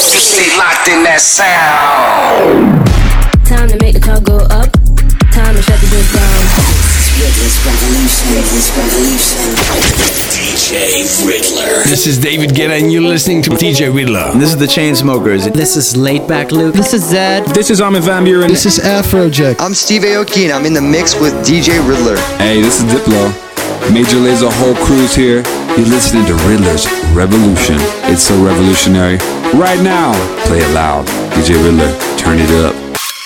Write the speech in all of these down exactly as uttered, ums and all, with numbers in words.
You stay locked in that sound. Time to make the club go up. Time to shut the doors down. Riddler's Revolution. Riddler's Revolution. D J Riddler. This is David Guetta and you're listening to D J Riddler. This is the Chainsmokers. This is Laid Back Luke. This is Zed. This is Armin van Buuren. This is Afrojack. I'm Steve Aoki and I'm in the mix with D J Riddler. Hey, this is Diplo. Major Lazer whole crew's here. You're listening to Riddler's Revolution. It's so revolutionary. Right now, play it loud. D J Riddler, turn it up.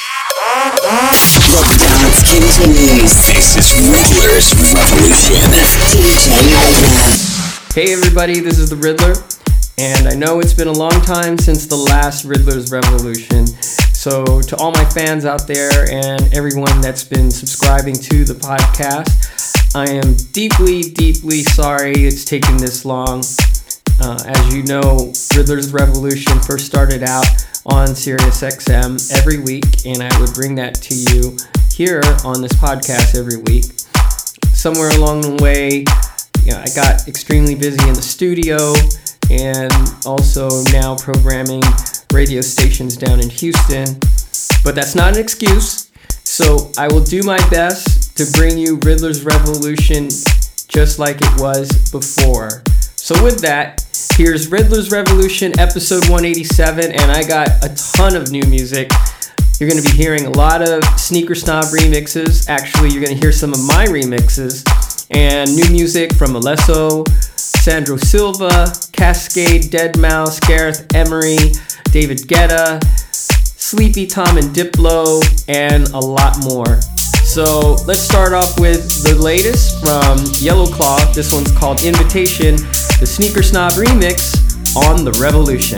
Dance continues. This is Riddler's Revolution. D J Riddler. Hey everybody, this is the Riddler, and I know it's been a long time since the last Riddler's Revolution. So to all my fans out there and everyone that's been subscribing to the podcast, I am deeply, deeply sorry it's taken this long. Uh, as you know, Riddler's Revolution first started out on Sirius X M every week, and I would bring that to you here on this podcast every week. Somewhere along the way, you know, I got extremely busy in the studio and also now programming radio stations down in Houston. But that's not an excuse, so I will do my best to bring you Riddler's Revolution just like it was before. So with that, here's Riddler's Revolution episode one eighty-seven, and I got a ton of new music. You're going to be hearing a lot of Sneaker Snob remixes. Actually, you're going to hear some of my remixes. And new music from Alesso, Sandro Silva, Cascade, Deadmau5, Gareth Emery, David Guetta, Sleepy Tom and Diplo, and a lot more. So let's start off with the latest from Yellow Claw. This one's called Invitation, the Sneaker Snob remix on The Revolution.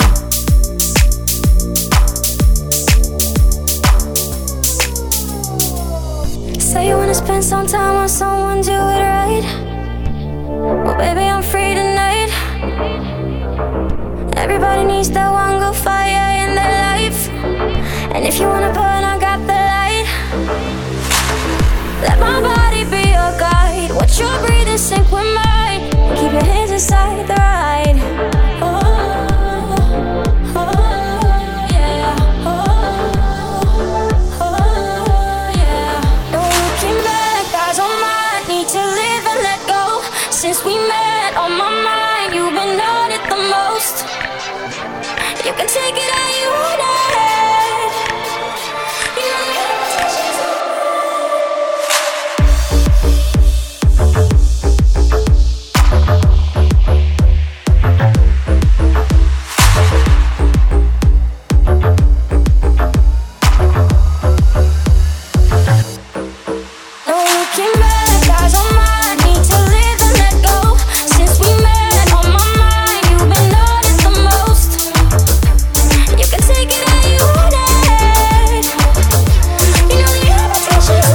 Say you wanna spend some time with someone, do it right. Well, baby, I'm free tonight. Everybody needs that one good fire in their life. And if you wanna burn, I got the light. Let my body be your guide. Watch your breathing sync with mine. Keep your hands inside the ride. Oh. Since we met, on my mind, you've been on it the most. You can take it how you want it. You know the invitation's no looking back, eyes on mine, need to live and let go. Since we met, on my mind, you've been on it the most. You can take it how you want it. You know the invitation's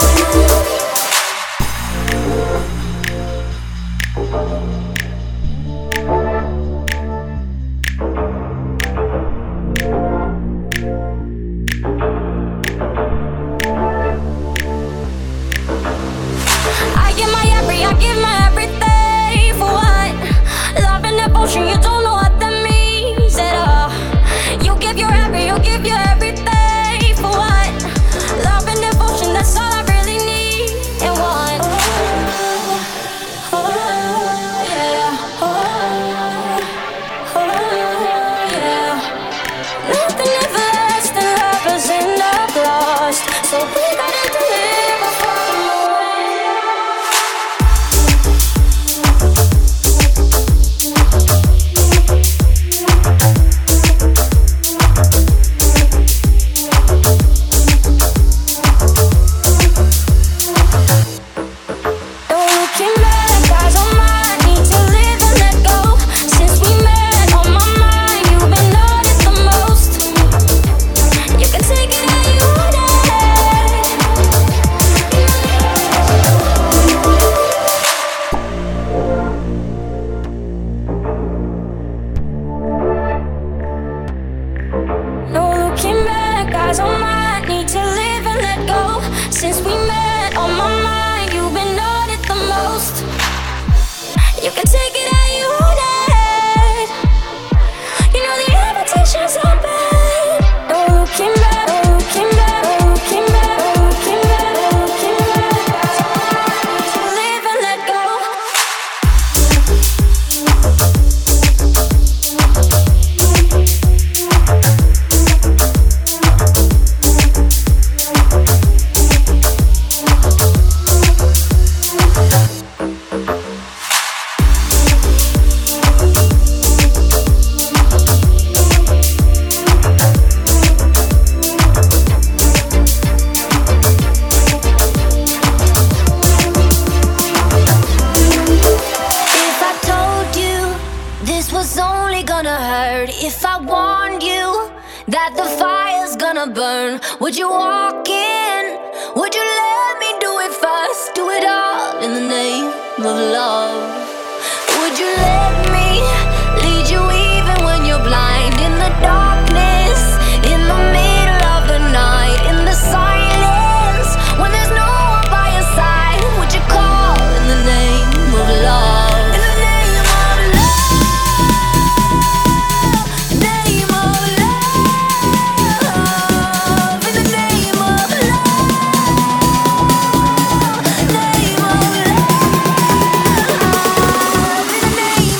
I give my every, I give my everything for what? Love and devotion, you don't know what that means at all. You give your every, you give your everything for what? Love and devotion, that's all I really need and want. Oh, oh, yeah, oh, oh, yeah. Nothing ever lasts, the lovers end up lost. So we gotta deliver for the no looking back, eyes on mine, need to live and let go. Since we met, on my mind, you've been on it the most. You can take it how you want it. No looking back, eyes on mine, need to live and let go. Since we met, on my mind, you've been on it the most. You can take it how you want it. You know the invitation's on. warned you that the fire's gonna burn? Would you walk in? Would you let me do it first? Do it all in the name of love. Would you let me lead you even when you're blind? In the darkness, in the middle of the night, in the silence, when there's no one by your side, would you call in the name of love? In the name of love, name of love, in the name of love, name of love, in the name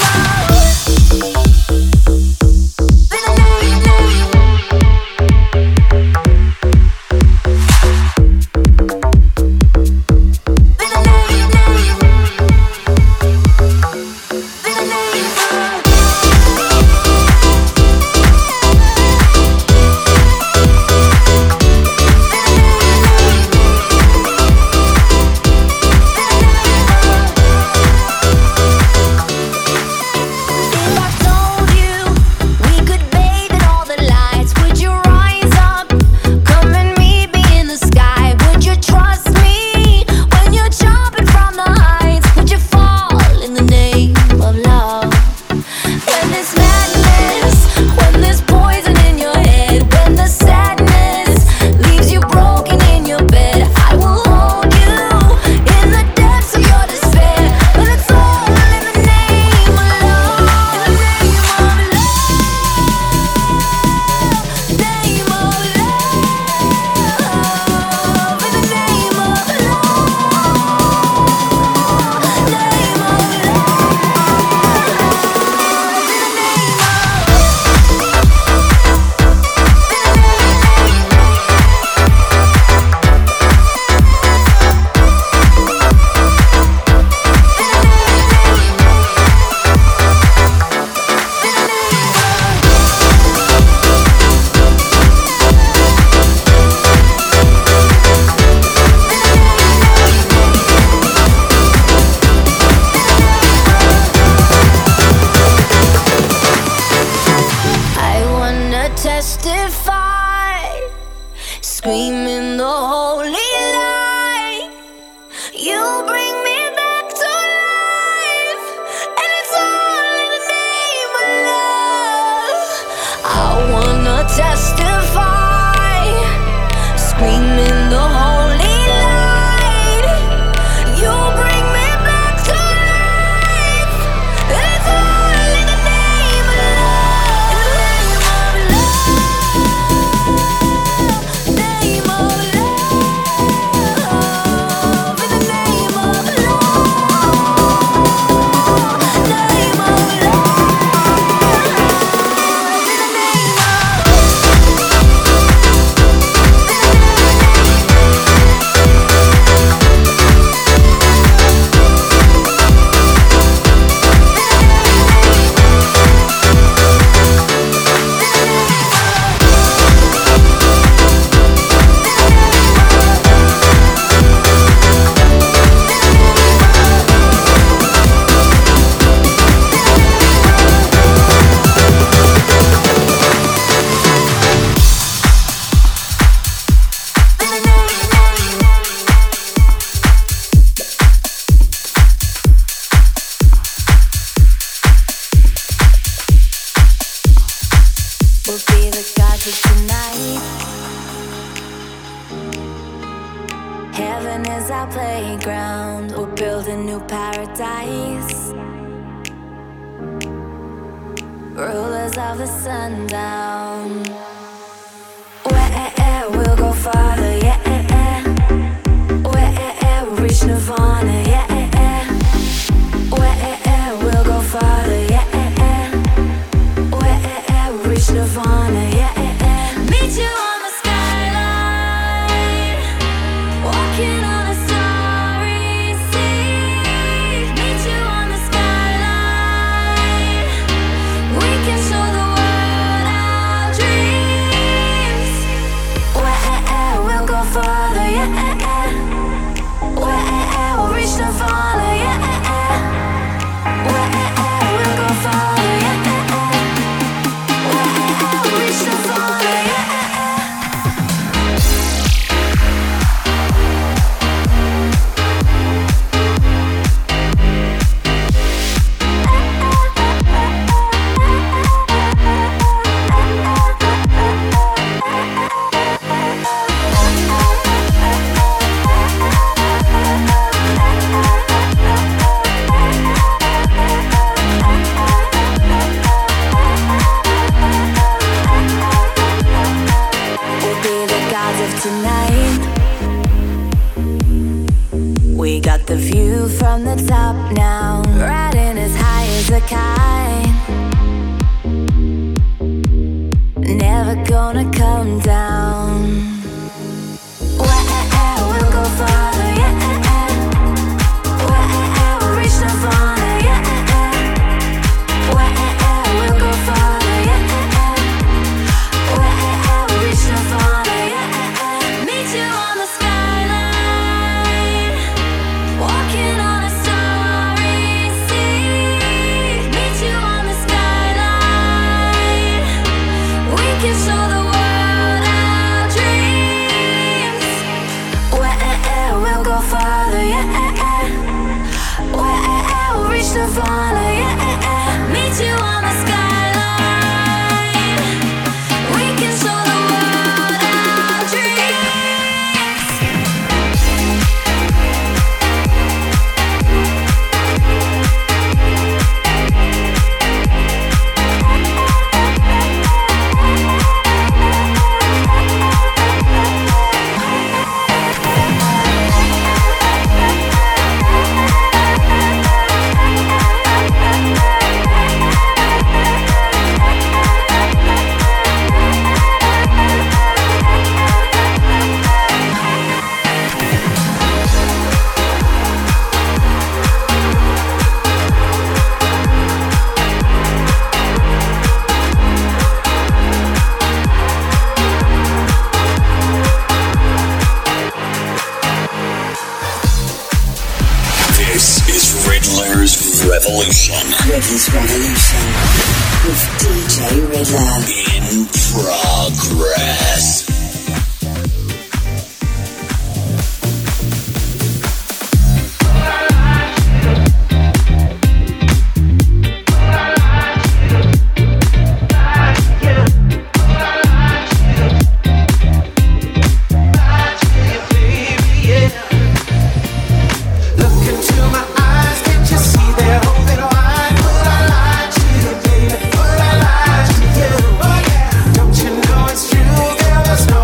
from the top now, riding as high as a kite. Never gonna come down. Well, we'll go farther, yeah. Well, we'll reach no farther, yeah. Well, we'll go farther, yeah. Well, we'll reach no farther, yeah. Meet you on the skyline, walking on a starry sea. Meet you on the skyline, we can show the world our dreams. Well, we'll go farther, yeah. Well, we'll reach the farther, yeah. Meet you on the skyline, we can show the world our dreams. This is Riddler's Revolution. Riddler's Revolution with D J Riddler. In progress. Look into my eyes, can't you see they're open wide? Would I lie to you, baby? Would I lie to you? Oh yeah. Don't you know it's true, girl? There's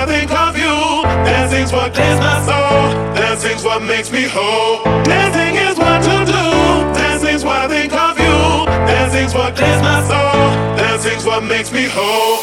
think of you. Dancing's what clears my soul. Dancing's what makes me whole. Dancing is what to do. Dancing's what I think of you. Dancing's what clears my soul. Dancing's what makes me whole.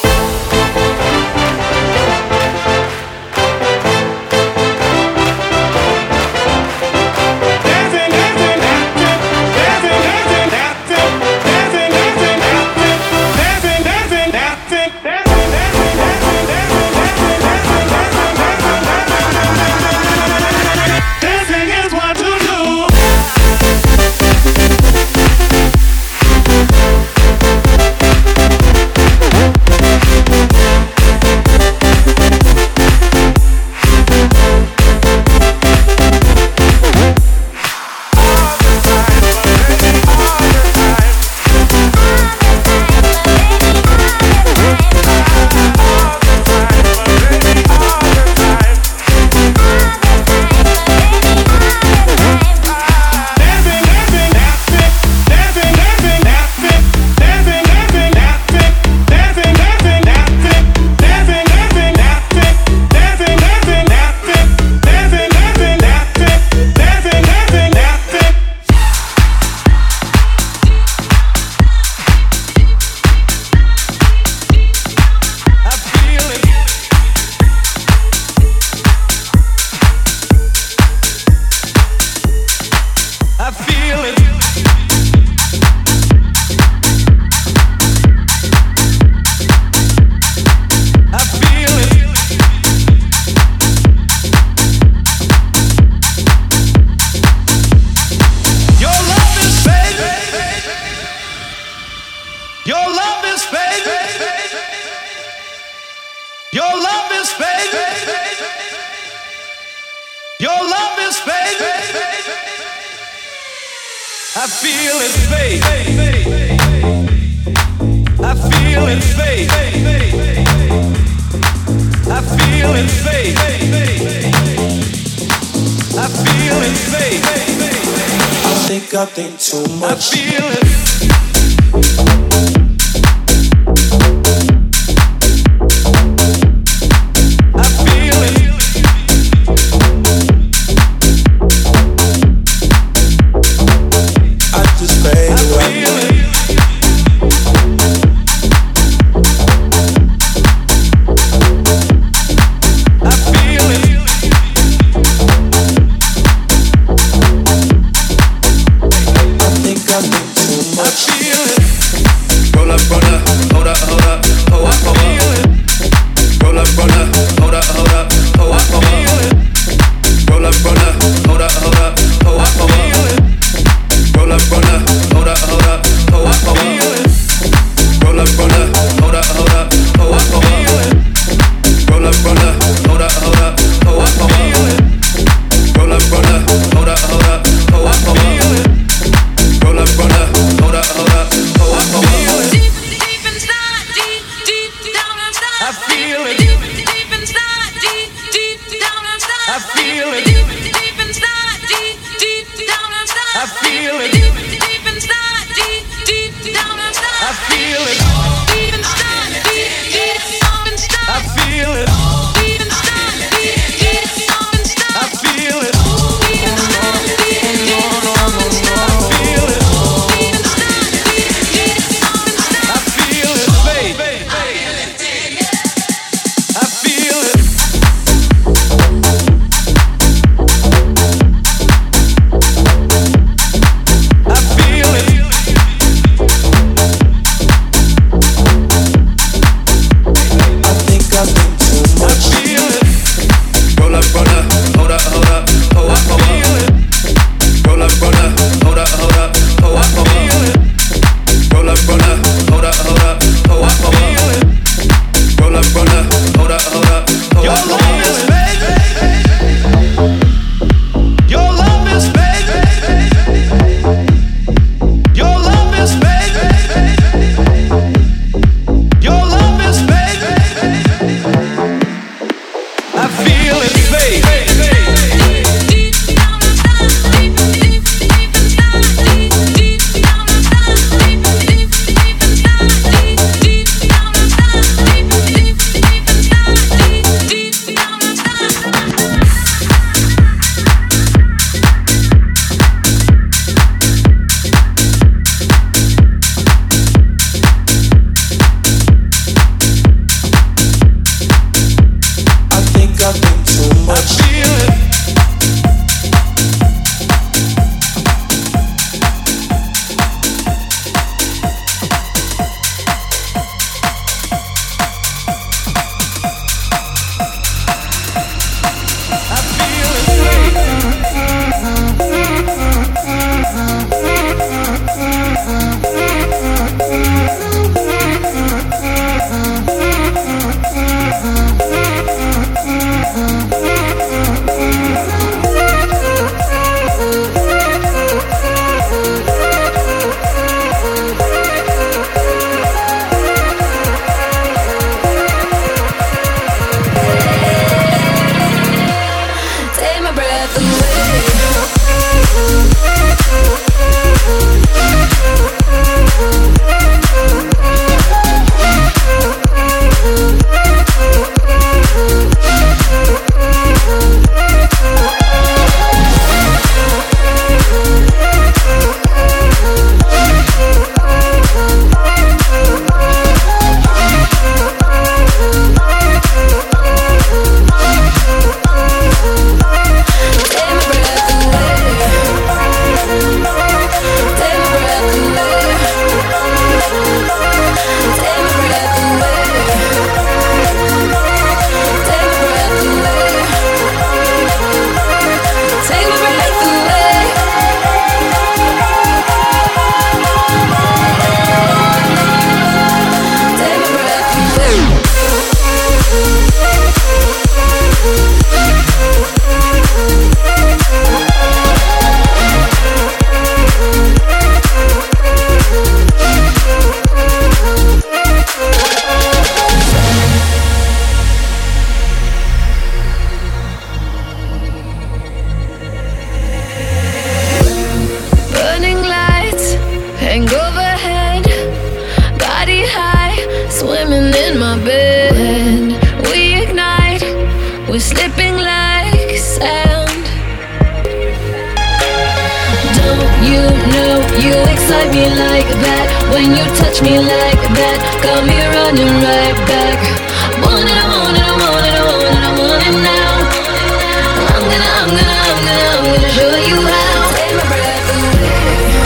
You excite me like that. When you touch me like that, got me running right back. Want it, I want it, I want it, I want it, I want it now. I'm gonna, I'm gonna, I'm gonna, I'm gonna show you how. Take my breath away.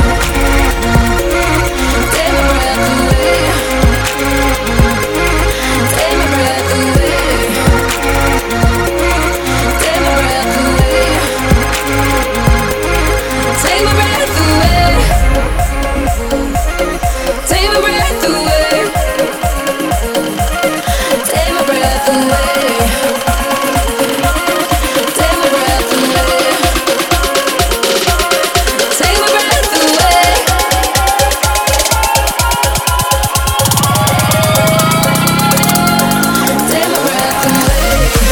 Take my breath away. Take my breath away. Take my breath away. Take my breath away. Take my breath away. Take my breath away. Take my breath away. Take my breath away. Take my breath away.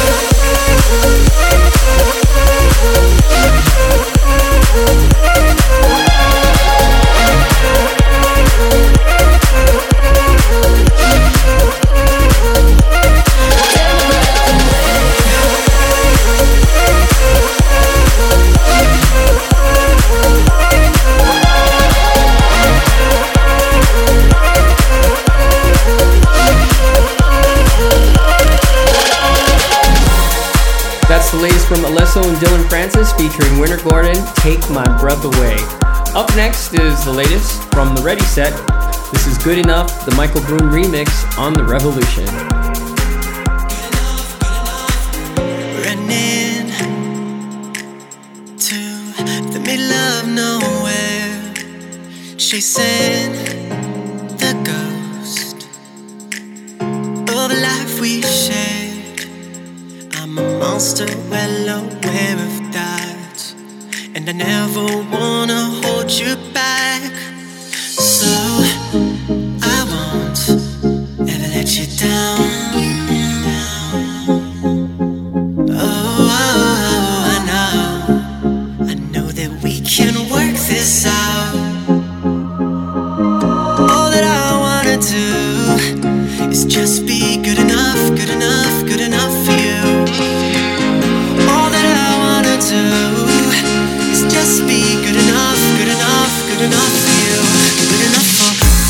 That's the latest from Alesso and Dylan Francis featuring Winter Gordon, Take My Breath Away. Up next is the latest from the Ready Set. This is Good Enough, the Michael Broom remix on The Revolution. Running to the middle of nowhere, chasing the ghost of a life we shared. I'm a monster, well aware of that, and I never wanna hold you back. So I won't ever let you down. Oh, oh, I know, I know that we can work this out. All that I wanna do is just be good enough, good enough, good enough for you. All that I wanna do is just be good enough, good enough, good enough for you. Good enough for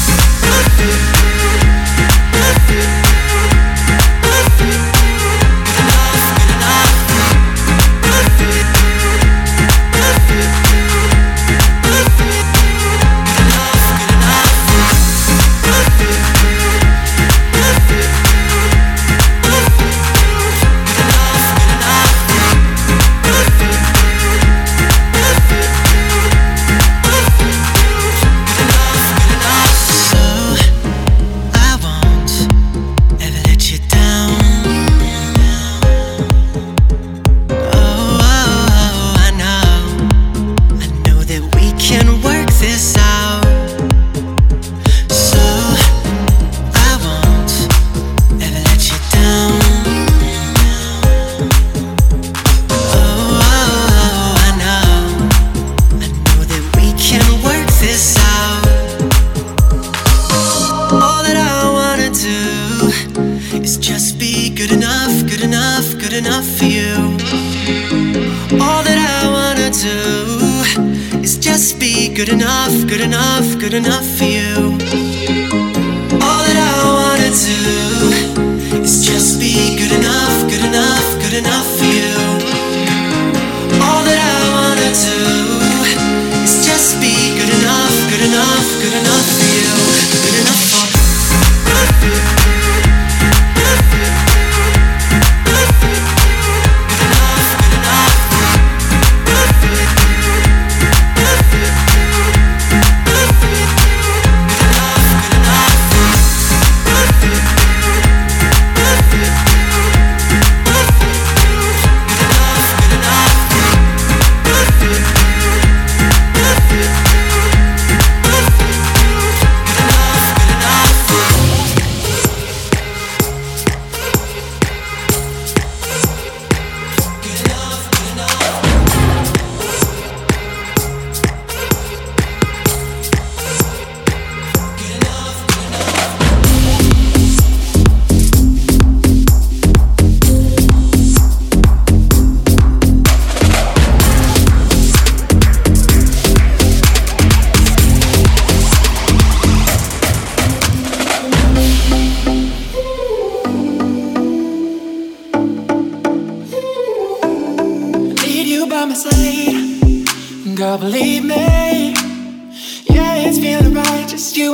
good enough, good enough, good enough for you. All that I wanna do is just be good enough, good enough, good enough for you. All that I wanna do is just be good enough, good enough, good enough for you. Good enough for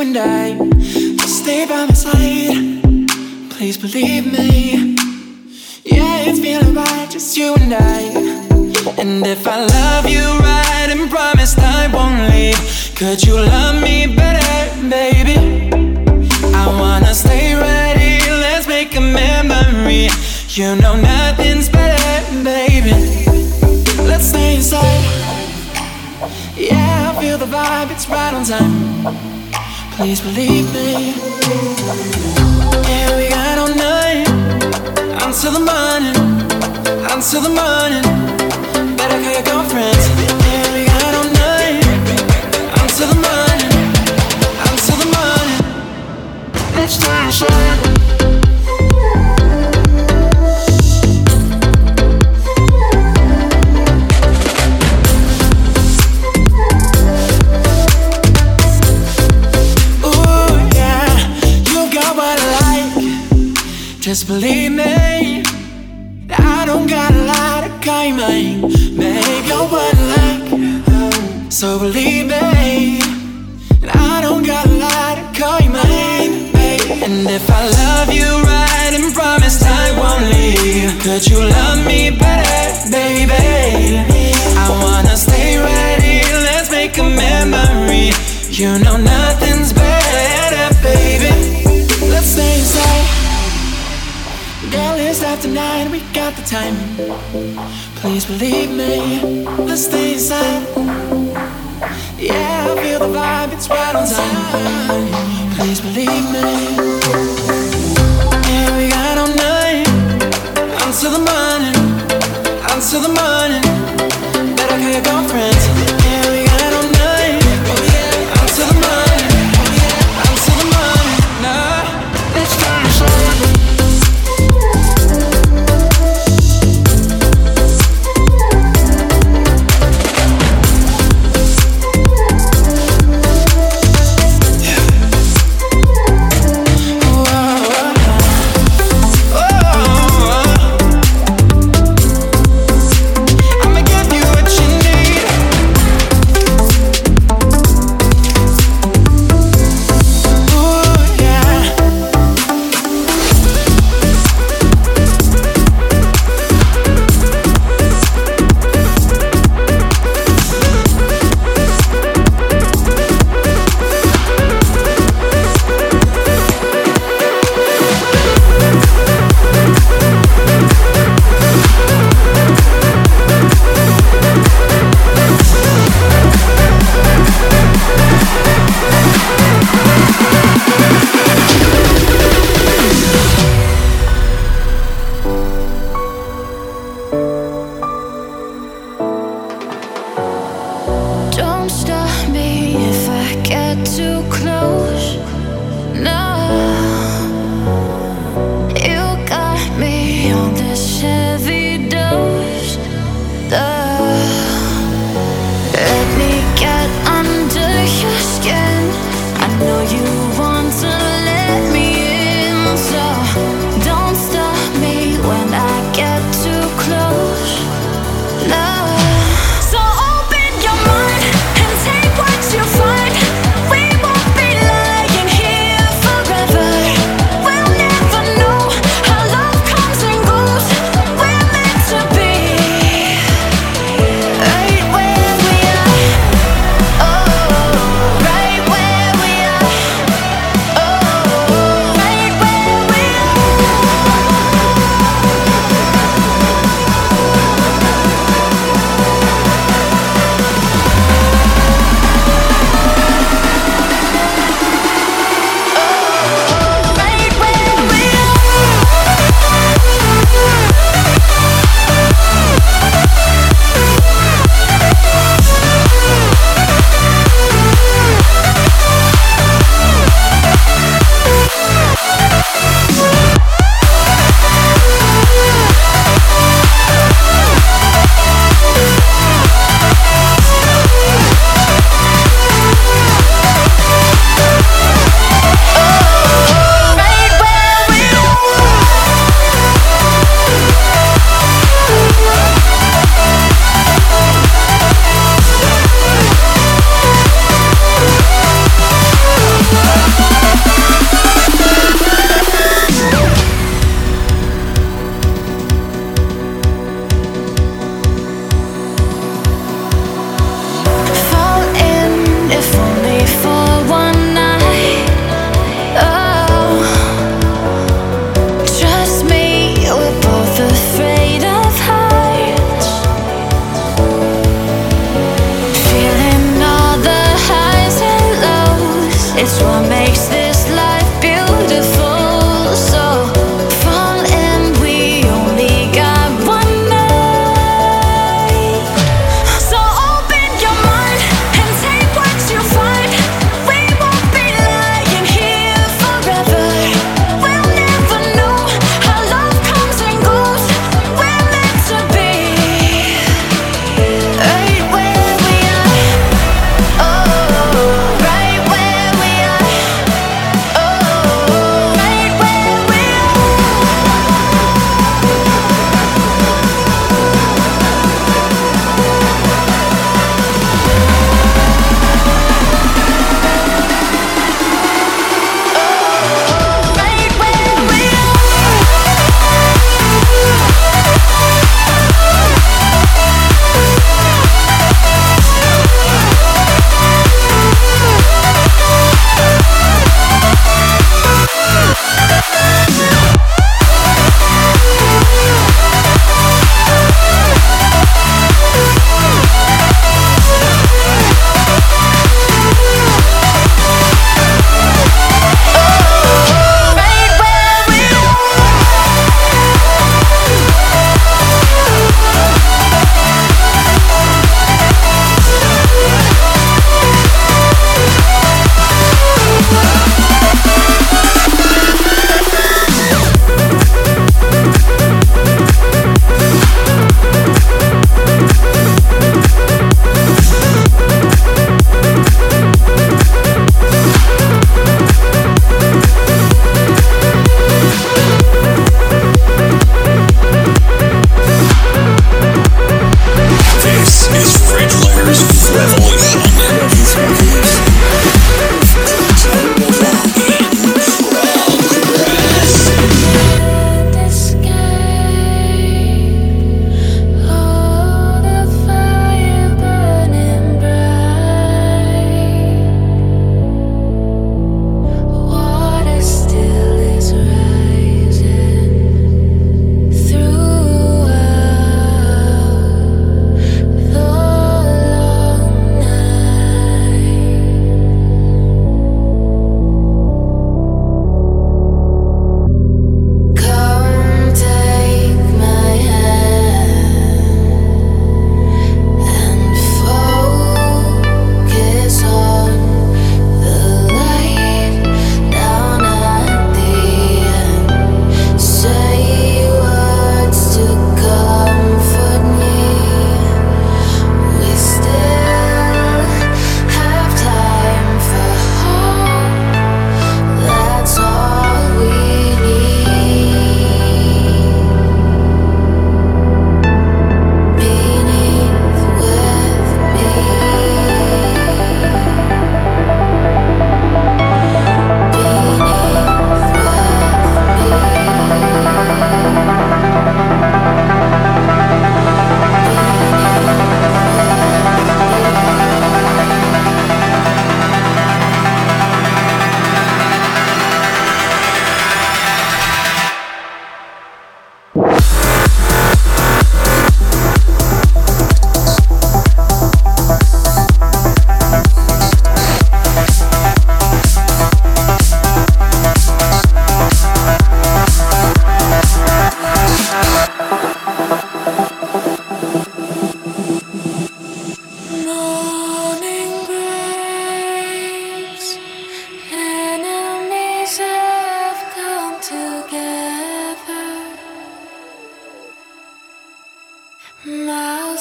and I. Just stay by my side, please believe me. Yeah, it's feeling right, just you and I. And if I love you right and promised I won't leave, could you love me better, baby? I wanna stay right here, let's make a memory. You know nothing's better, baby. Let's stay inside. Yeah, I feel the vibe, it's right on time. Please believe me. Yeah, we got all night until the morning, until the morning. Better call your girlfriends. Yeah, we got all night until the morning, until the morning. Let's stay inside. Just believe me, I don't got a lot of claiming. Babe, you're what I like, so believe me, I don't got a lot of claiming, babe. And if I love you right and promised I won't leave, could you love me better, baby? I wanna stay right here, let's make a memory. You know nothing's better, baby. Let's stay inside. Girl, it's after nine, we got the time. Please believe me, let's stay inside. Yeah, I feel the vibe, it's right on time. Please believe me. Yeah, we got all night until the morning, until the morning. Better call your girlfriends. Yeah, we got all night until the morning, until the morning. Nah, let's stay inside.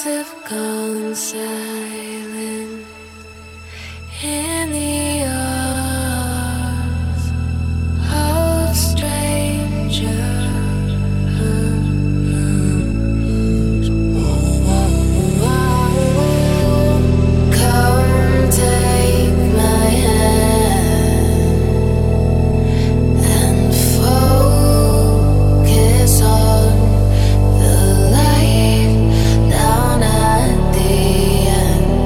walls have gone silent in the arms of strangers. Come take my hand and focus on the light down at the end.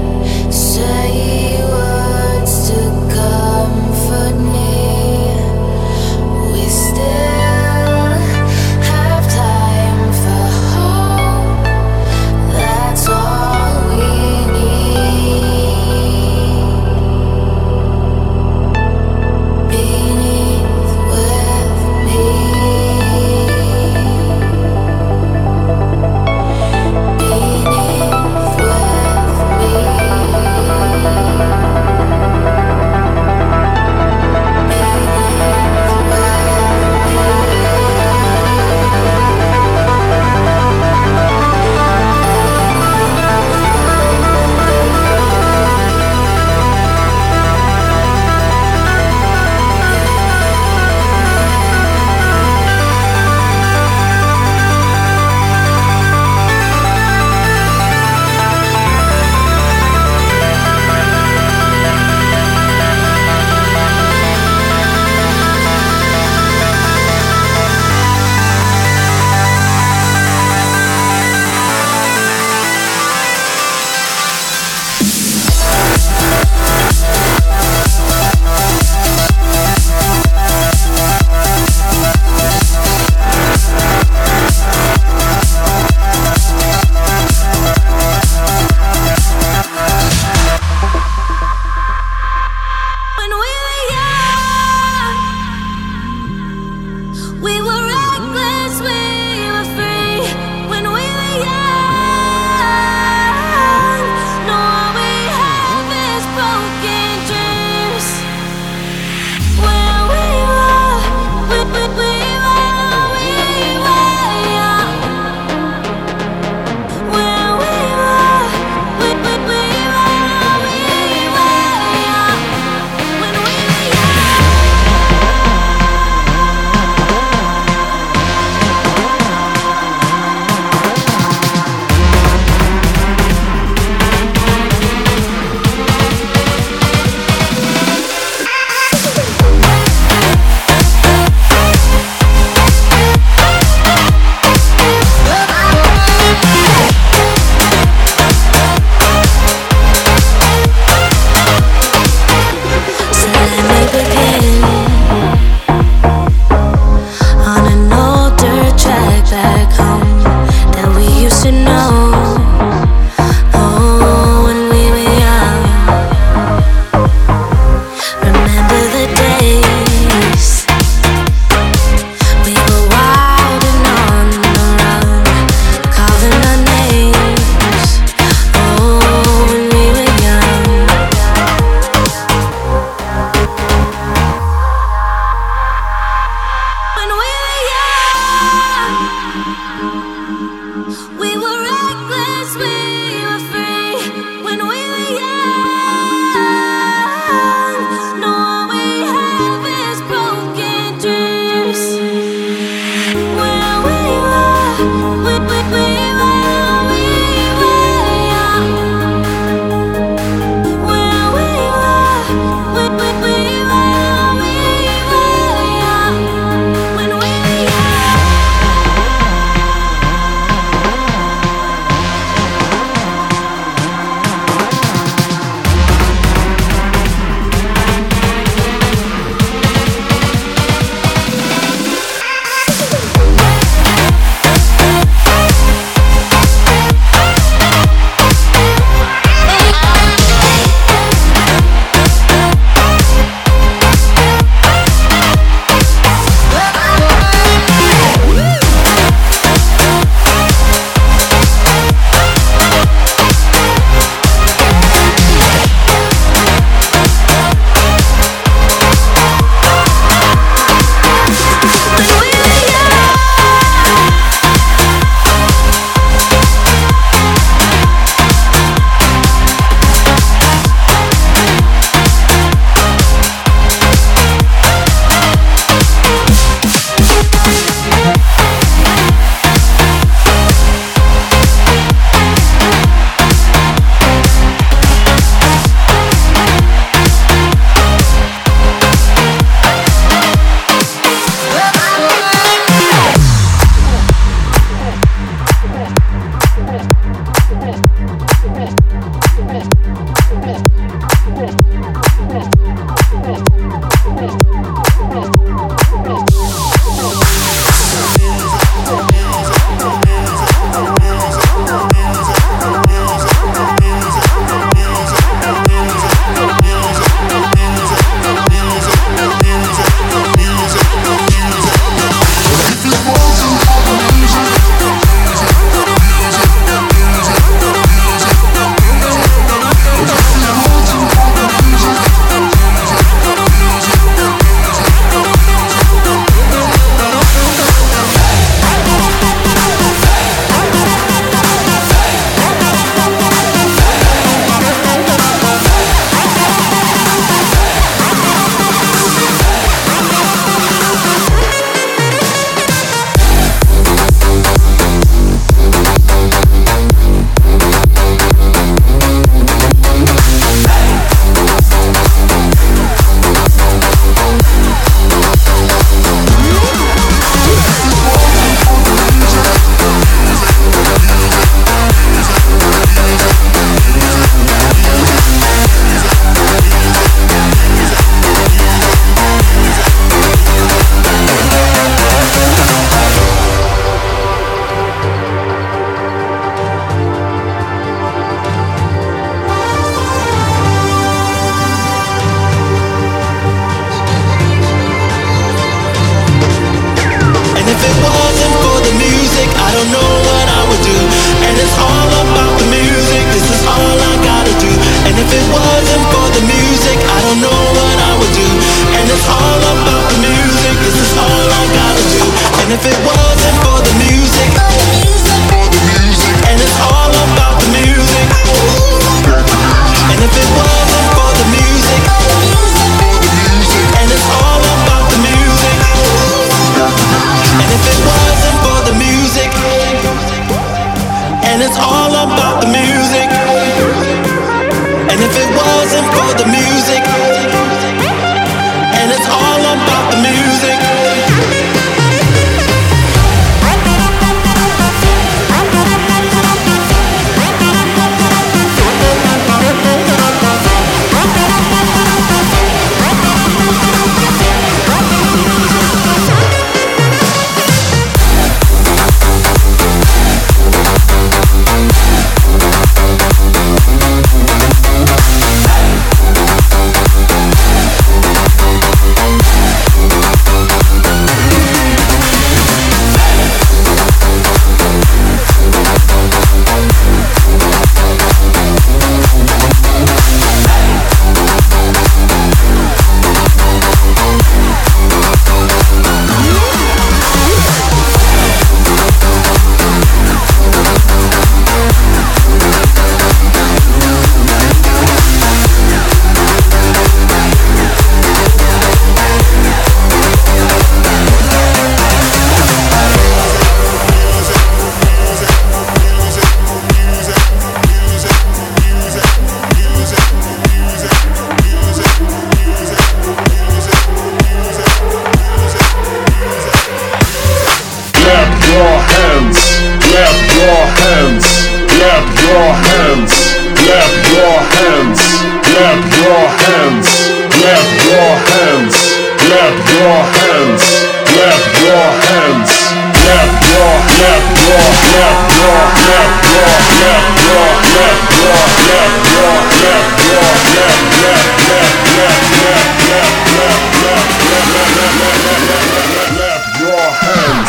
clap your hands, clap your hands, clap your hands, clap your hands, clap your hands, clap your hands, clap your, clap your, clap your, clap your, clap your, clap your, clap your, clap your, clap, clap, clap, clap, clap, clap, clap, clap, clap, clap your hands.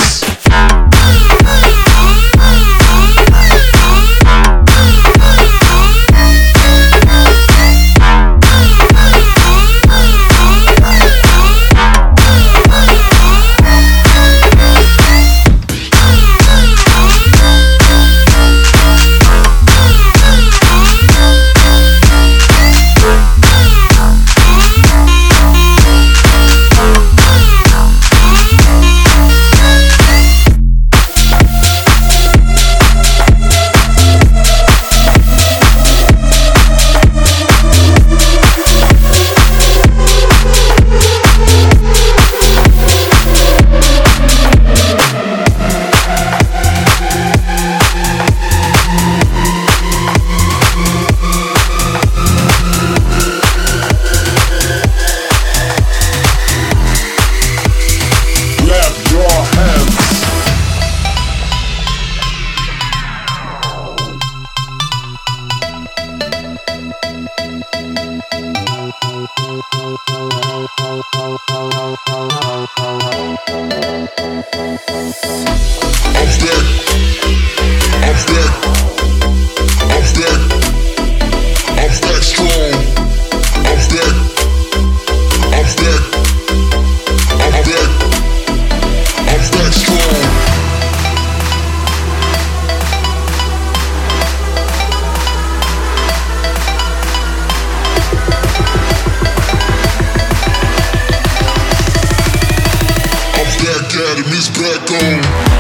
Academy's back on.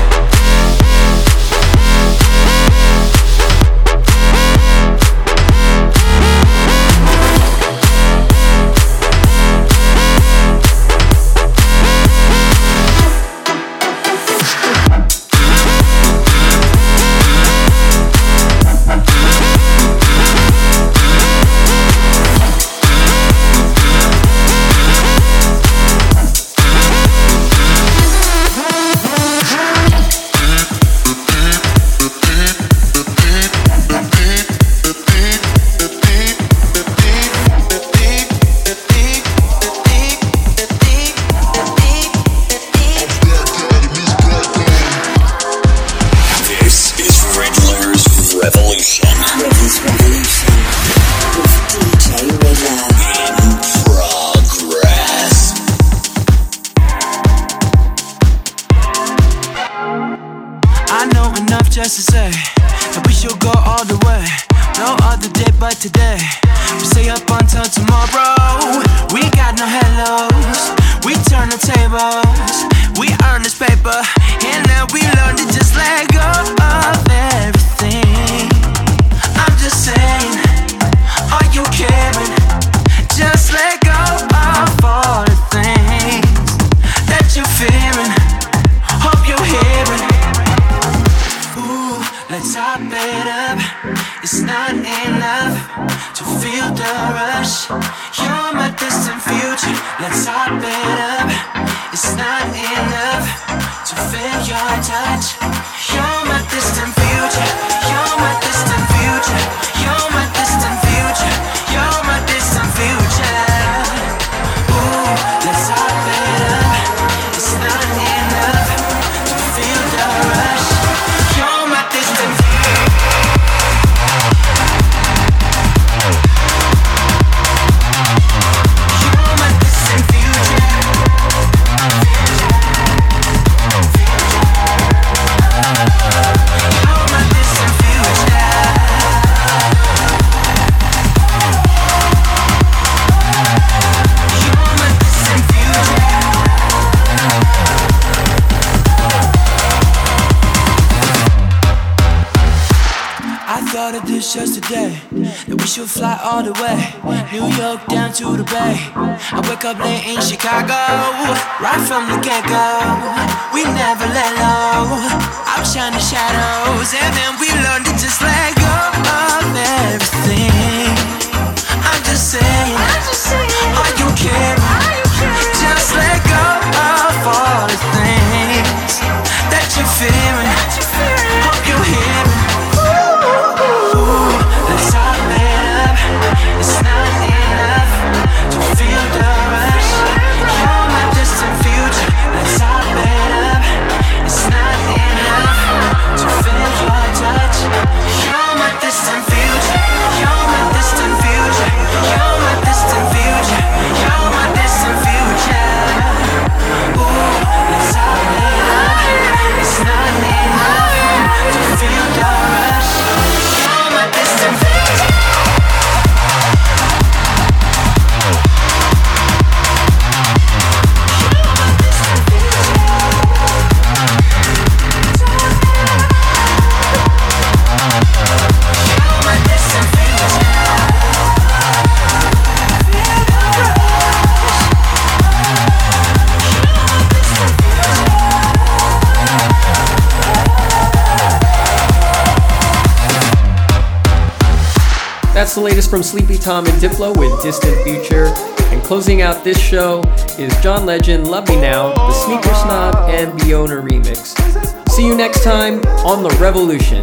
Just to say that we should go all the way. No other day but today. We stay up until tomorrow. We got no hellos. We turn the tables. We earn this paper, and now we learn to just let go of everything. I'm just saying, are you caring? Just let go of all the things that you're fearing. Hope you're hearing. Let's top it up. It's not enough to feel the rush. You're my distant future. Let's top it up. It's not enough to feel your touch. You're my distant future. You're my distant future. You're my distant future. You're my distant future. Ooh, let's top it up. It's not enough to feel the rush. You're my distant future. This yesterday that we should fly all the way, New York down to the Bay. I wake up late in Chicago, right from the get-go. We never let low, outshine the shadows, and then we learn to just let go. That's the latest from Sleepy Tom and Diplo with Distant Future. And closing out this show is John Legend, Love Me Now, the Sneaker Snob, and the Owner remix. See you next time on The Revolution.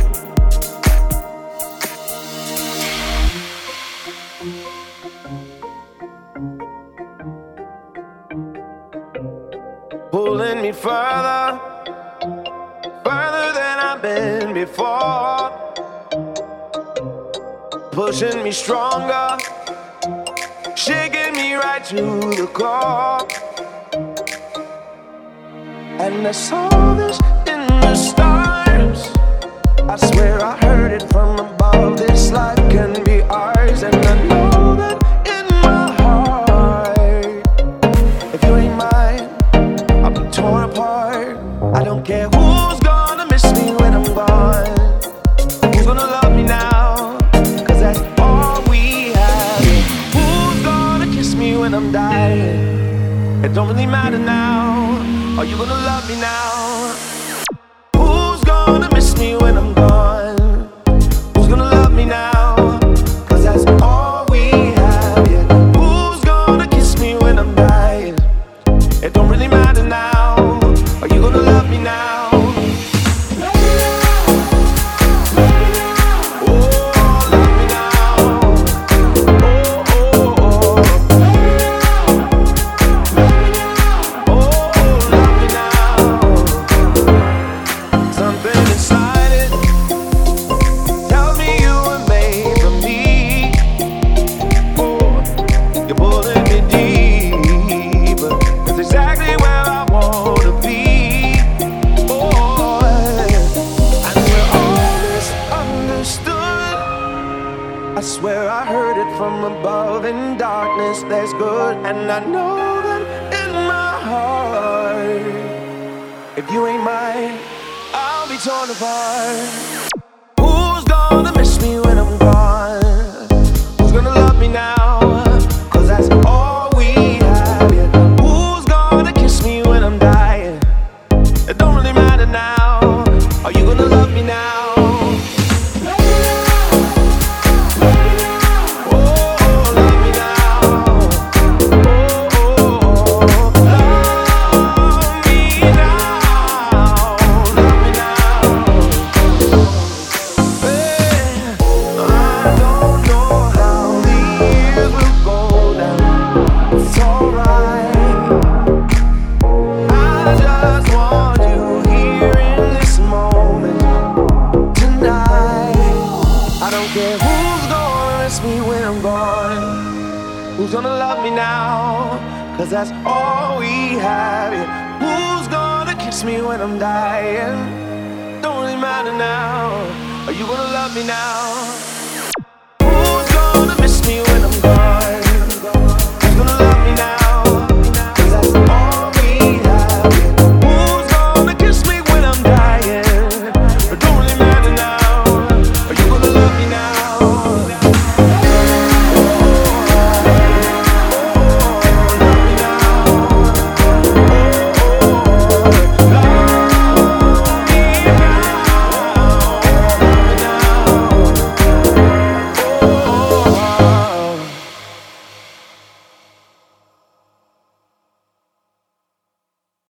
Pulling me further, further than I've been before. Pushing me stronger, shaking me right to the core. And I saw this in the stars. I swear I heard it from above. This life can be ours. And I know that in my heart, if you ain't mine, I'll be torn apart. I don't care who's gonna miss me when I'm gone. Who's gonna love me now? Cause that's all we have. Who's gonna kiss me when I'm dying? It don't really matter now. Are you gonna love me now? Who's gonna miss me when I'm gone? Who's gonna love me now? Cause that's all we have, yeah. Who's gonna kiss me when I'm dying? It don't really matter now. Are you gonna love me now? There's good, and I know that in my heart. If you ain't mine, I'll be torn apart. Who's gonna miss me when I'm gone? Who's gonna love me now? Cause that's all we have, yeah. Who's gonna kiss me when I'm dying? It don't really matter now. Are you gonna love me now? Who's gonna love me now? Cause that's all we have, yeah. Who's gonna kiss me when I'm dying? Don't really matter now. Are you gonna love me now? Who's gonna miss me when I'm gone? Who's gonna love me now? Cause that's all